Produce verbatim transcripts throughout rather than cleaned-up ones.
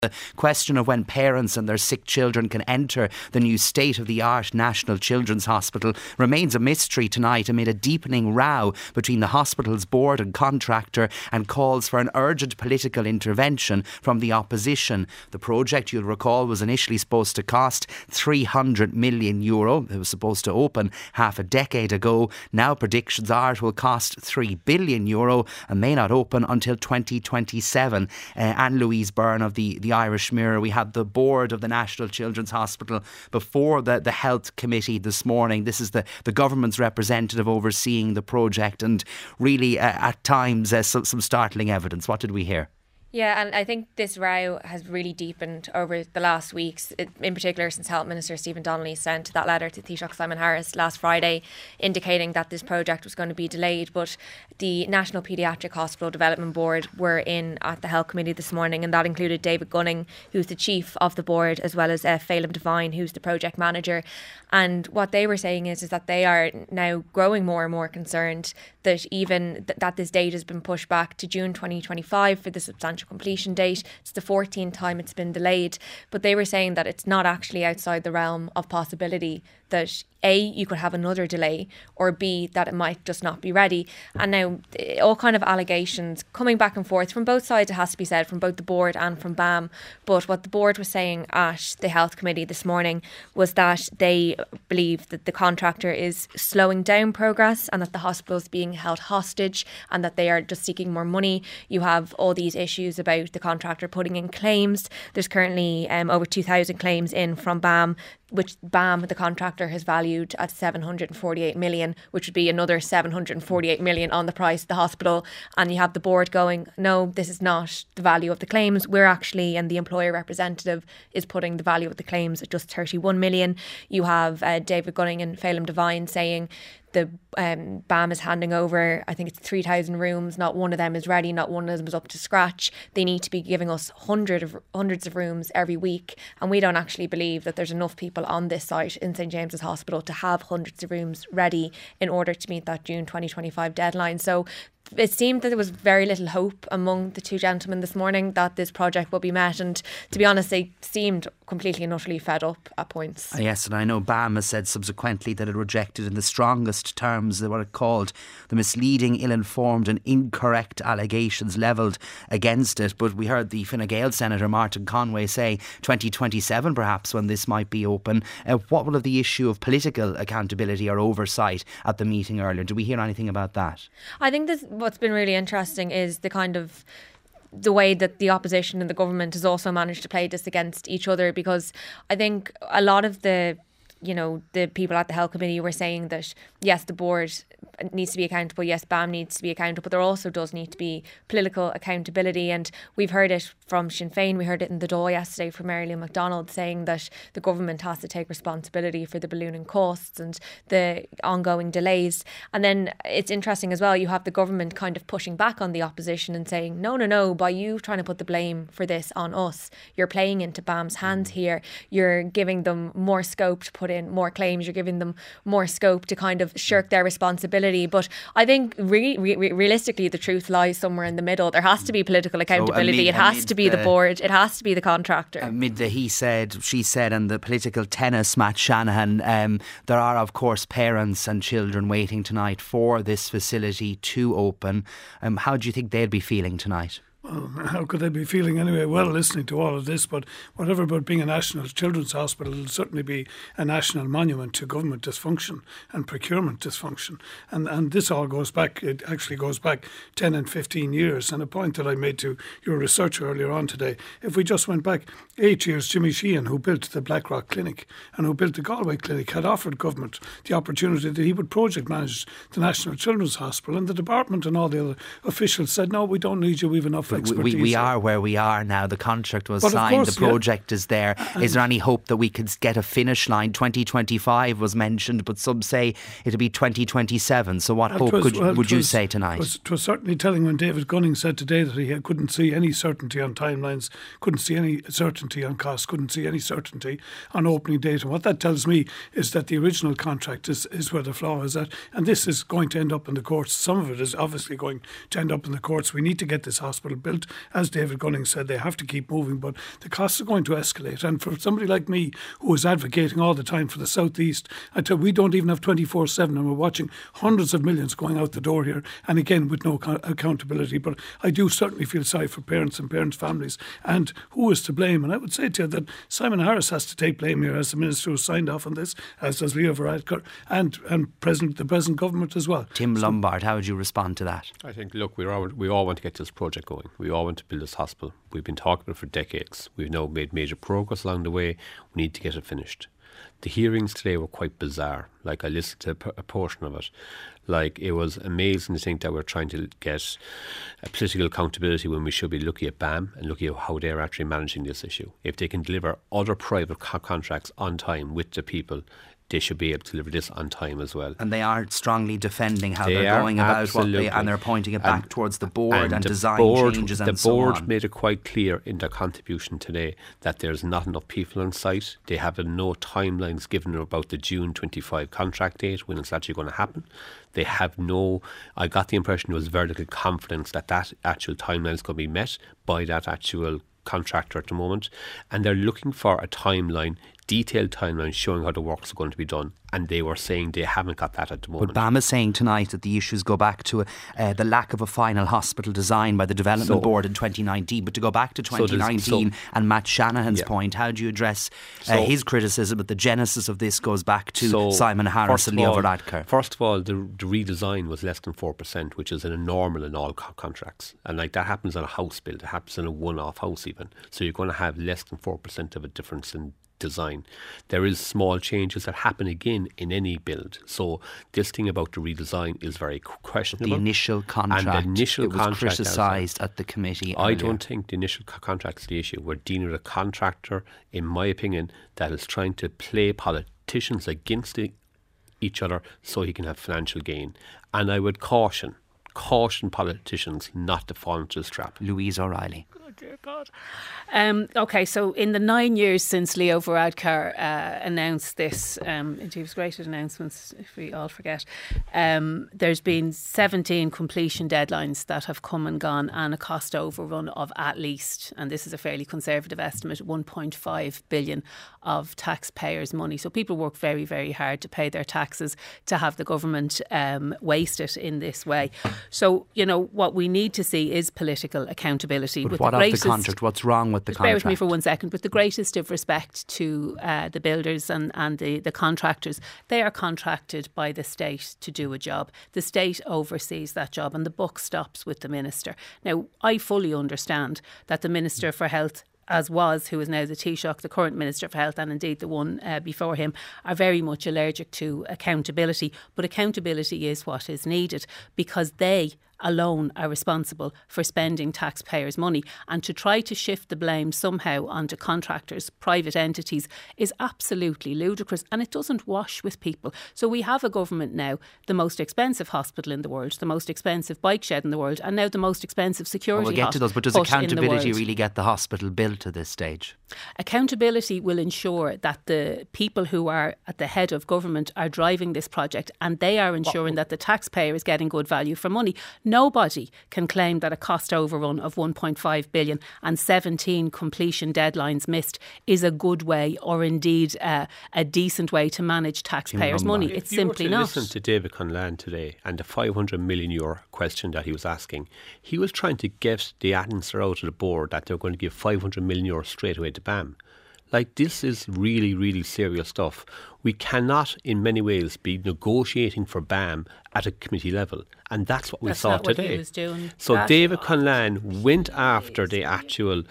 The question of when parents and their sick children can enter the new state-of-the-art National Children's Hospital remains a mystery tonight amid a deepening row between the hospital's board and contractor and calls for an urgent political intervention from the opposition. The project, you'll recall, was initially supposed to cost three hundred million euro. It was supposed to open half a decade ago. Now predictions are it will cost three billion euro and may not open until twenty twenty-seven. Uh, Anne-Louise Byrne of the, the Irish Mirror. We had the board of the National Children's Hospital before the, the Health Committee this morning. This is the, the government's representative overseeing the project, and really uh, at times uh, some, some startling evidence. What did we hear? Yeah, and I think this row has really deepened over the last weeks, in particular since Health Minister Stephen Donnelly sent that letter to Taoiseach Simon Harris last Friday indicating that this project was going to be delayed. But the National Paediatric Hospital Development Board were in at the Health Committee this morning, and that included David Gunning, who's the chief of the board, as well as uh, Phelim Devine, who's the project manager. And what they were saying is, is that they are now growing more and more concerned that even th- that this date has been pushed back to June twenty twenty-five for the substantial completion date. It's the fourteenth time it's been delayed. But they were saying that it's not actually outside the realm of possibility that A, you could have another delay, or B, that it might just not be ready. And now all kind of allegations coming back and forth from both sides, it has to be said, from both the board and from B A M. But what the board was saying at the Health Committee this morning was that they believe that the contractor is slowing down progress and that the hospital is being held hostage and that they are just seeking more money. You have all these issues about the contractor putting in claims. There's currently um, over two thousand claims in from B A M, which B A M, the contractor, has valued at seven hundred forty-eight million, which would be another seven hundred forty-eight million on the price of the hospital. And you have the board going, no, this is not the value of the claims. We're actually, and the employer representative is putting the value of the claims at just thirty-one million. You have uh, David Gunning and Phelim Devine saying the um, B A M is handing over, I think it's three thousand rooms. Not one of them is ready. Not one of them is up to scratch. They need to be giving us hundred of, hundreds of rooms every week. And we don't actually believe that there's enough people on this site in St James's Hospital to have hundreds of rooms ready in order to meet that June twenty twenty-five deadline. So it seemed that there was very little hope among the two gentlemen this morning that this project would be met. And to be honest, they seemed completely and utterly fed up at points. Yes, and I know B A M has said subsequently that it rejected in the strongest terms what it called the misleading, ill-informed and incorrect allegations levelled against it. But we heard the Fine Gael Senator Martin Conway say twenty twenty-seven perhaps when this might be open. Uh, what will of the issue of political accountability or oversight at the meeting earlier? Did we hear anything about that? I think this, what's been really interesting is the kind of the way that the opposition and the government has also managed to play this against each other, because I think a lot of the, you know, the people at the Health Committee were saying that, yes, the board needs to be accountable, yes, B A M needs to be accountable, but there also does need to be political accountability. And we've heard it from Sinn Féin, we heard it in the Dáil yesterday from Mary Lou McDonald saying that the government has to take responsibility for the ballooning costs and the ongoing delays. And then it's interesting as well, you have the government kind of pushing back on the opposition and saying, no, no, no, by you trying to put the blame for this on us, you're playing into B A M's hands here. You're giving them more scope to put in more claims, you're giving them more scope to kind of shirk their responsibility. But I think re- re- realistically the truth lies somewhere in the middle. There has to be political accountability. So amid, it has to be the, the board, it has to be the contractor. Amid the he said, she said and the political tennis, Matt Shanahan, um, there are of course parents and children waiting tonight for this facility to open. Um, how do you think they'd be feeling tonight? Well, how could they be feeling anyway? Well, listening to all of this, but whatever about being a national children's hospital, it'll certainly be a national monument to government dysfunction and procurement dysfunction. And and this all goes back, it actually goes back ten and fifteen years. And a point that I made to your researcher earlier on today, if we just went back eight years, Jimmy Sheehan, who built the Blackrock Clinic and who built the Galway Clinic, had offered government the opportunity that he would project manage the National Children's Hospital. And the department and all the other officials said, no, we don't need you, we've enough expertise. We, we are where we are now. The contract was but signed, course, the project yeah. is there. And is there any hope that we could get a finish line? twenty twenty-five was mentioned, but some say it'll be twenty twenty-seven. So what hope was, could, well, would you was, say tonight? It was, it was certainly telling when David Gunning said today that he couldn't see any certainty on timelines, couldn't see any certainty on costs, couldn't see any certainty on opening date. And what that tells me is that the original contract is, is where the flaw is at. And this is going to end up in the courts. Some of it is obviously going to end up in the courts. We need to get this hospital built. As David Gunning said, they have to keep moving, but the costs are going to escalate. And for somebody like me, who is advocating all the time for the southeast, I tell you, we don't even have twenty-four seven, and we're watching hundreds of millions going out the door here, and again with no co- accountability. But I do certainly feel sorry for parents and parents' families, and who is to blame? And I would say to you that Simon Harris has to take blame here as the minister who signed off on this, as does Leo Varadkar, and and President the present government as well. Tim so, Lombard, how would you respond to that? I think, look, we all we all want to get this project going. We all want to build this hospital. We've been talking about it for decades. We've now made major progress along the way. We need to get it finished. The hearings today were quite bizarre. Like, I listened to a, p- a portion of it. Like, it was amazing to think that we're trying to get a political accountability when we should be looking at B A M and looking at how they're actually managing this issue. If they can deliver other private co- contracts on time with the people, they should be able to deliver this on time as well. And they are strongly defending how they they're going about absolutely. what they, and they're pointing it back and, towards the board and, and the design board, changes and and so so on. The on. board made it quite clear in their contribution today that there's not enough people on site. They have no timelines given about the June twenty-five contract date, when it's actually going to happen. They have no, I got the impression there was very little confidence that that actual timeline is going to be met by that actual contractor at the moment, and they're looking for a timeline, detailed timeline showing how the works are going to be done, and they were saying they haven't got that at the moment. But B A M is saying tonight that the issues go back to uh, the lack of a final hospital design by the Development so, Board in twenty nineteen. But to go back to twenty nineteen so and Matt Shanahan's yeah. point, how do you address uh, so, his criticism that the genesis of this goes back to so Simon Harris and Leo all, Varadkar? First of all, the, the redesign was less than four percent, which is an normal in all co- contracts. And like that happens on a house build, it happens in a one-off house even. So you're going to have less than four percent of a difference in design. There is small changes that happen again in any build. So this thing about the redesign is very questionable. The initial contract, and the initial it was contract criticised at the committee I earlier. don't think the initial co- contract is the issue. We're dealing with a contractor, in my opinion, that is trying to play politicians against the, each other so he can have financial gain. And I would caution, caution politicians not to fall into this trap. Louise O'Reilly. Oh dear God. Um, okay, so in the nine years since Leo Varadkar uh, announced this, um, it was great announcements, if we all forget, um, there's been seventeen completion deadlines that have come and gone, and a cost overrun of at least, and this is a fairly conservative estimate, one point five billion of taxpayers' money. So people work very, very hard to pay their taxes, to have the government um, waste it in this way. So, you know, what we need to see is political accountability. But with what the of greatest, the contract? What's wrong with the just contract? bear with me for one second. With the greatest of respect to uh, the builders and, and the, the contractors, they are contracted by the state to do a job. The state oversees that job, and the buck stops with the minister. Now, I fully understand that the Minister for Health, as was, who is now the Taoiseach, the current Minister for Health, and indeed the one uh, before him, are very much allergic to accountability. But accountability is what is needed, because they alone are responsible for spending taxpayers' money, and to try to shift the blame somehow onto contractors, private entities, is absolutely ludicrous, and it doesn't wash with people. So we have a government now, the most expensive hospital in the world, the most expensive bike shed in the world, and now the most expensive security Well, we'll get to those, but does hut in the accountability world. really get the hospital built to this stage? Accountability will ensure that the people who are at the head of government are driving this project, and they are ensuring that the taxpayer is getting good value for money. Nobody can claim that a cost overrun of one point five billion and seventeen completion deadlines missed is a good way, or indeed uh, a decent way to manage taxpayers' money. If It's you simply were to not. Listen to David Conlan today and the five hundred million euro question that he was asking. He was trying to get the answer out of the board that they're going to give five hundred million euro straight away to B A M. Like, this is really, really serious stuff. We cannot, in many ways, be negotiating for B A M at a committee level. And that's what we That's saw not what today. he was doing. So That- David Conlan went after the actual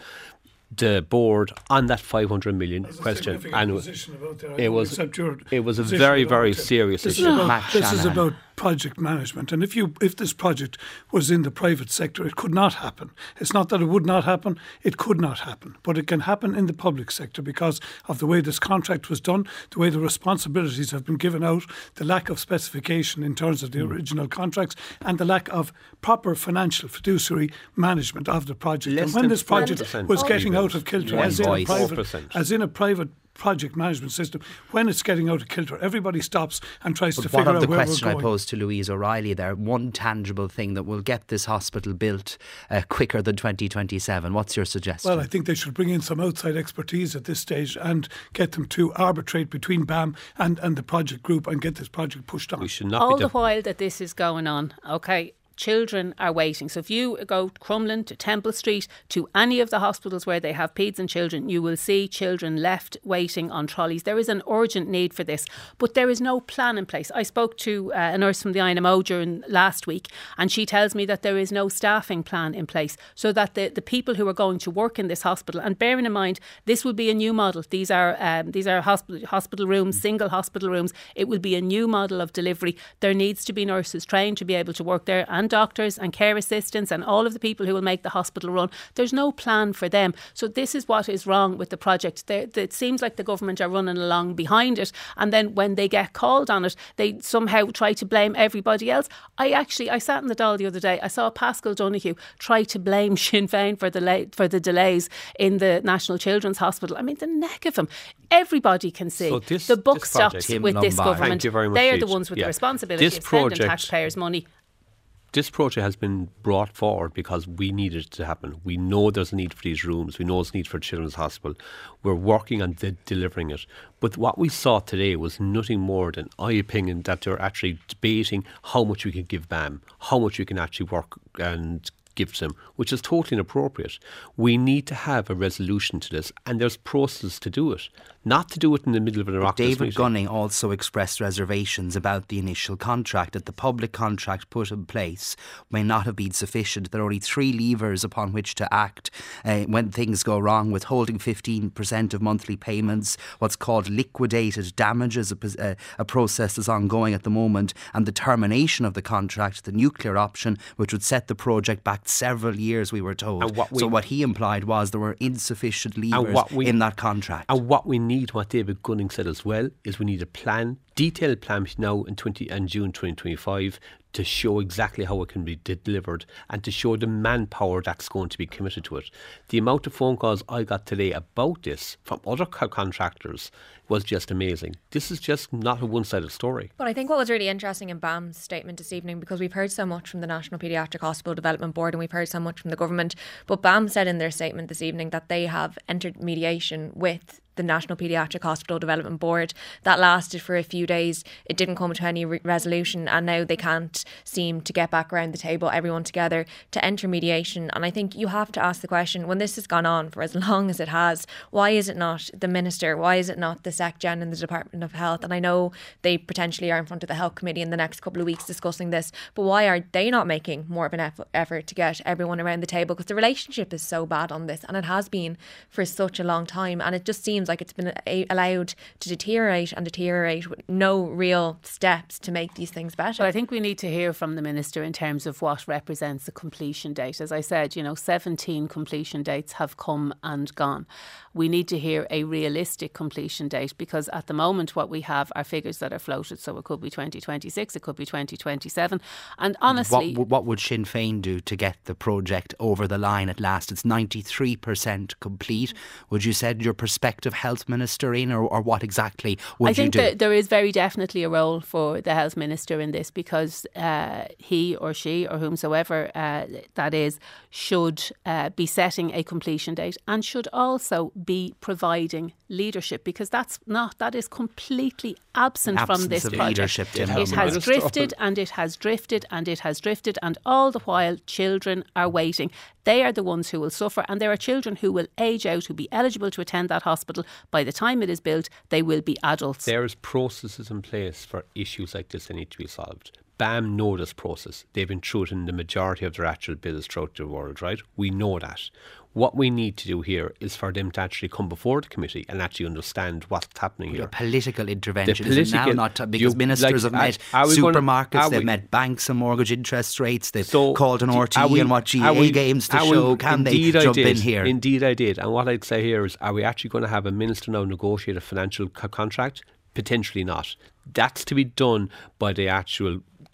the board on that five hundred million There's a question. significant And position about there. I it don't was accept your it was a position very, about very it. serious This issue. is about, Matt this is Shanahan. about project management, and if you if this project was in the private sector, it could not happen. It's not that it would not happen; it could not happen, but it can happen in the public sector because of the way this contract was done, the way the responsibilities have been given out, the lack of specification in terms of the Mm. original contracts, and the lack of proper financial fiduciary management of the project. Less and when than this project four percent was of getting people. out of kilter, One as in, a voice. private, four percent. as in a private project management system, when it's getting out of kilter, everybody stops and tries but to figure figure out out where where the question we're I going. posed to Louise O'Reilly there, one tangible thing that will get this hospital built uh, quicker than twenty twenty-seven. What's your suggestion? Well, I think they should bring in some outside expertise at this stage and get them to arbitrate between B A M and, and the project group and get this project pushed on. We should not All be the de- while that this is going on, okay, children are waiting. So if you go to Crumlin, to Temple Street, to any of the hospitals where they have peds and children, you will see children left waiting on trolleys. There is an urgent need for this, but there is no plan in place. I spoke to uh, a nurse from the I N M O during last week, and she tells me that there is no staffing plan in place, so that the, the people who are going to work in this hospital, and bearing in mind this will be a new model. These are um, these are hospital hospital rooms, single hospital rooms. It will be a new model of delivery. There needs to be nurses trained to be able to work there, and doctors and care assistants and all of the people who will make the hospital run. There's no plan for them. So this is what is wrong with the project. They, they, it seems like the government are running along behind it, and then when they get called on it, they somehow try to blame everybody else. I actually, I sat in the Dáil the other day, I saw Pascal Donoghue try to blame Sinn Féin for the, la- for the delays in the National Children's Hospital. I mean, the neck of him. Everybody can see. So this- the buck this project- stops Tim with this Lombard. government. Thank you very much, They are the Louise. ones with Yeah. the responsibility This of spending project- taxpayers' money. This project has been brought forward because we need it to happen. We know there's a need for these rooms. We know there's a need for Children's Hospital. We're working on de- delivering it. But what we saw today was nothing more than, my opinion, that they're actually debating how much we can give B A M, how much we can actually work and give to them, which is totally inappropriate. We need to have a resolution to this, and there's processes to do it. Not to do it in the middle of an Oireachtas David meeting. Gunning also expressed reservations about the initial contract, that the public contract put in place may not have been sufficient. There are only three levers upon which to act uh, when things go wrong: withholding fifteen percent of monthly payments, what's called liquidated damages, a, a process that's ongoing at the moment, and the termination of the contract, the nuclear option, which would set the project back several years, we were told. And what we- so what he implied was there were insufficient levers what we- in that contract. And what we need, what David Gunning said as well, is we need a plan, detailed plan now in twenty and June twenty twenty-five, to show exactly how it can be de- delivered and to show the manpower that's going to be committed to it. The amount of phone calls I got today about this from other co- contractors was just amazing. This is just not a one-sided story. But I think what was really interesting in B A M's statement this evening, because we've heard so much from the National Paediatric Hospital Development Board and we've heard so much from the government, but B A M said in their statement this evening that they have entered mediation with the National Paediatric Hospital Development Board. That lasted for a few days. It didn't come to any re- resolution, and now they can't seem to get back around the table, everyone together, to enter mediation. And I think you have to ask the question, when this has gone on for as long as it has, why is it not the Minister, why is it not the SecGen in the Department of Health? And I know they potentially are in front of the Health Committee in the next couple of weeks discussing this, but why are they not making more of an eff- effort to get everyone around the table? Because the relationship is so bad on this, and it has been for such a long time, and it just seems like it's been a- allowed to deteriorate and deteriorate with no real steps to make these things better. But I think we need to hear from the Minister in terms of what represents a completion date. As I said, you know, seventeen completion dates have come and gone. We need to hear a realistic completion date, because at the moment what we have are figures that are floated. So it could be twenty twenty-six, it could be twenty twenty-seven. And honestly, What, what would Sinn Féin do to get the project over the line at last? It's ninety-three percent complete. Would you send your prospective health minister in, or, or what exactly would I you think do? that there is very definitely a role for the health minister in this, because uh, he or she or whomsoever uh, that is should uh, be setting a completion date, and should also be providing leadership, because that's not that is completely absent Absence from this of project. leadership, Tim It Lombard. has Minister. drifted and it has drifted and it has drifted, and all the while children are waiting. They are the ones who will suffer, and there are children who will age out, who will be eligible to attend that hospital. By the time it is built, they will be adults. There's processes in place for issues like this that need to be solved. B A M know this process. They've been through it in the majority of their actual bills throughout the world, right? We know that. What we need to do here is for them to actually come before the committee and actually understand what's happening The here. political intervention The is now political- not to, because you- ministers like, have met are we gonna- supermarkets, are they've we- met banks and mortgage interest rates, they've So, called an d- R T are we- and what G A are we- games to are we- show. Can they indeed I jump did. in here? Indeed I did. And what I'd say here is, are we actually going to have a minister now negotiate a financial co- contract? Potentially not. That's to be done by the actual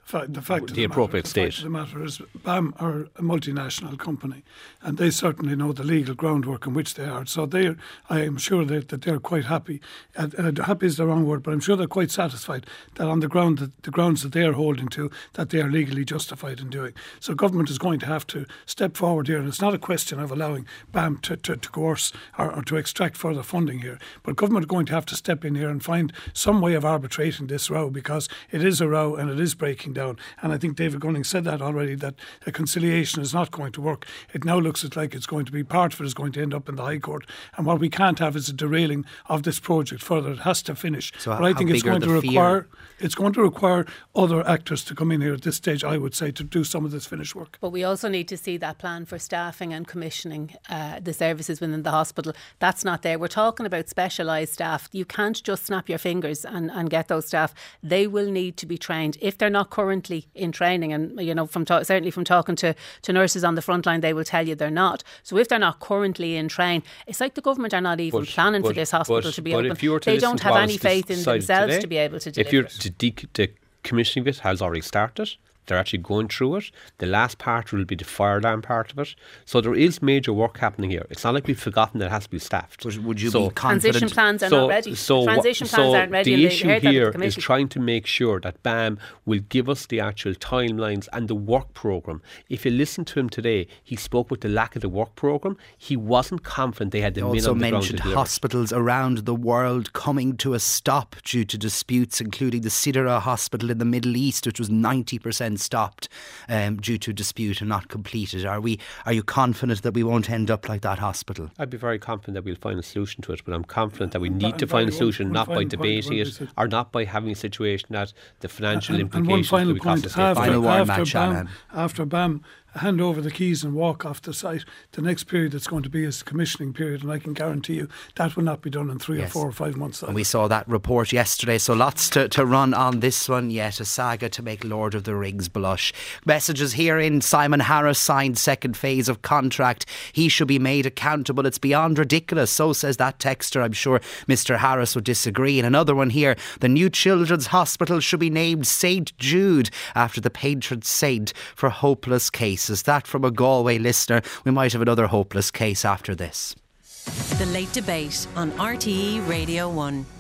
Fa- the fact the of the appropriate matter, state. The fact of the matter is, BAM are a multinational company, and they certainly know the legal groundwork in which they are. So they, I am sure that, that they're quite happy. Uh, uh, happy is the wrong word, but I'm sure they're quite satisfied that on the ground that the grounds that they are holding to, that they are legally justified in doing. So government is going to have to step forward here, and it's not a question of allowing BAM to, to, to coerce or, or to extract further funding here, but government are going to have to step in here and find some way of arbitrating this row, because it is a row and it is breaking down. And I think David Gunning said that already, that a conciliation is not going to work. It now looks like it's going to be, part of it is going to end up in the High Court. And what we can't have is a derailing of this project further. It has to finish. So but I think it's going to require fear? it's going to require other actors to come in here at this stage, I would say, to do some of this finished work. But we also need to see that plan for staffing and commissioning uh, the services within the hospital. That's not there. We're talking about specialised staff. You can't just snap your fingers and, and get those staff. They will need to be trained. If they're not currently in training, and you know, from ta- certainly from talking to, to nurses on the front line, they will tell you they're not. So if they're not currently in train, it's like the government are not even but, planning but, for this hospital but, to be but open. If you were to they don't have any faith in themselves today, to be able to deliver if you're it. to de- the commissioning of it has already started. They're actually going through it. The last part will be the fire alarm part of it. So there is major work happening here. It's not like we've forgotten that it has to be staffed. But would you so, be confident? Transition plans are so, not ready. So, Transition so plans aren't ready. The and issue heard that at here the is committee. trying to make sure that BAM will give us the actual timelines and the work programme. If you listen to him today, he spoke with the lack of the work programme. He wasn't confident they had the He men also on the ground to mentioned deliver. hospitals around the world coming to a stop due to disputes, including the Sidra Hospital in the Middle East, which was ninety percent stopped um, due to dispute and not completed. Are we? Are you confident that we won't end up like that hospital? I'd be very confident that we'll find a solution to it, but I'm confident that we And need fi- to and find a finally, solution, one- not one by final point, debating what it we said. or not by having a situation that the financial And, and implications one final will be cost point, us the after, Final word, after, Matt BAM, Shanahan. after BAM hand over the keys and walk off the site, the next period that's going to be is the commissioning period, and I can guarantee you that will not be done in three Yes. or four or five months. And we saw that report yesterday, so lots to, to run on this one yet. A saga to make Lord of the Rings blush. Messages here in: Simon Harris signed second phase of contract. He should be made accountable. It's beyond ridiculous. So says that texter. I'm sure Mister Harris would disagree. And another one here: the new children's hospital should be named Saint Jude after the patron saint for hopeless cases. That from a Galway listener. We might have another hopeless case after this. The Late Debate on R T E Radio one.